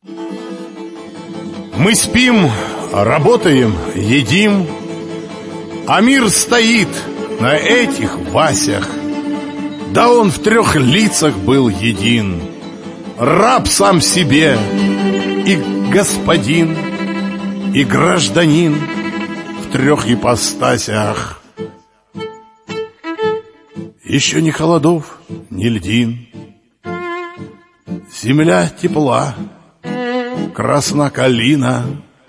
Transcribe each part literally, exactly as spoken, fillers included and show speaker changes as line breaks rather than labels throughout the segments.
Мы спим, работаем, едим, а мир стоит на этих Васях. Да он в трех лицах был един: раб сам себе, и господин, и гражданин в трех ипостасях. Еще ни холодов, ни льдин, земля тепла, красна калина,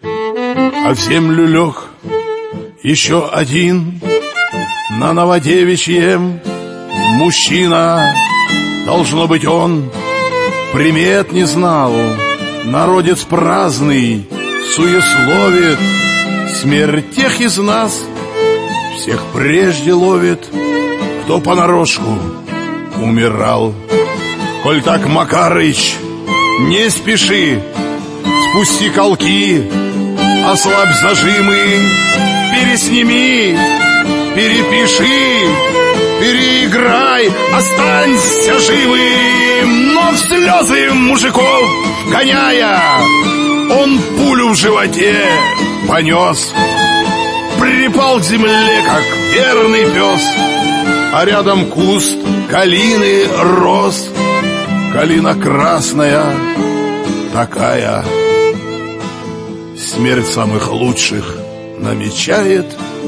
а в землю лег еще один на Новодевичьем мужчина. Должно быть, он примет не знал, народец праздный, суесловит, смерть тех из нас всех прежде ловит, кто понарошку умирал. Коль так, Макарыч, не спеши, спусти колки, ослабь зажимы, пересними, перепиши, переиграй, останься живым. Но в слезы мужиков гоняя, он пулю в животе понес, припал к земле, как верный пес, а рядом куст калины рос. Калина красная такая, смерть самых лучших намечает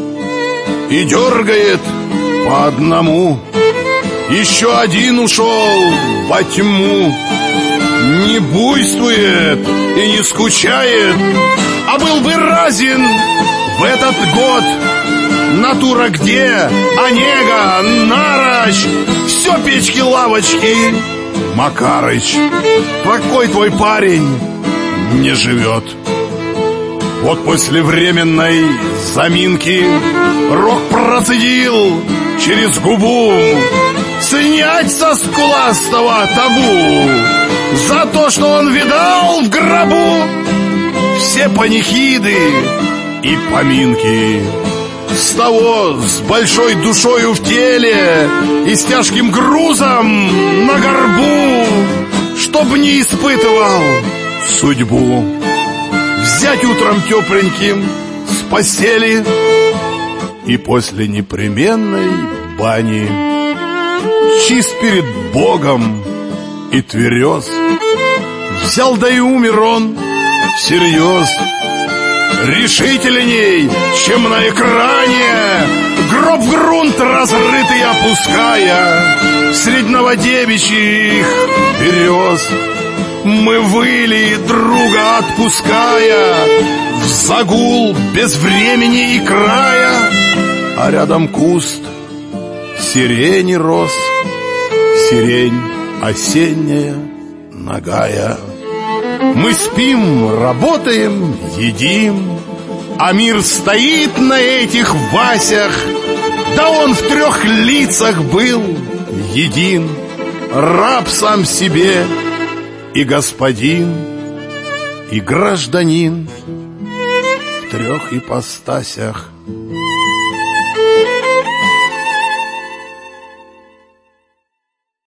и дергает по одному. Еще один ушел во тьму, не буйствует и не скучает, а был бы разин в этот год. Натура где? Онега, Нарочь, все печки-лавочки. Макарыч, такой твой парень не живет. Вот после временной заминки Рок процедил через губу: снять со скуластого табу за то, что он видал в гробу все панихиды и поминки. С того с большой душою в теле и с тяжким грузом на горбу, чтоб не испытывал судьбу. Взять утром тепленьким с постели и после непременной бани, чист перед Богом и тверез, взял да и умер он всерьез. Решительней, чем на экране, гроб в грунт разрытый опуская, средь новодевичьих берез мы выли, друга отпуская, в загул без времени и края, а рядом куст сирени рос, сирень осенняя, нагая. Мы спим, работаем, едим, а мир стоит на этих Васях. Да он в трех лицах был един: раб сам себе, и господин, и гражданин в трех ипостасях.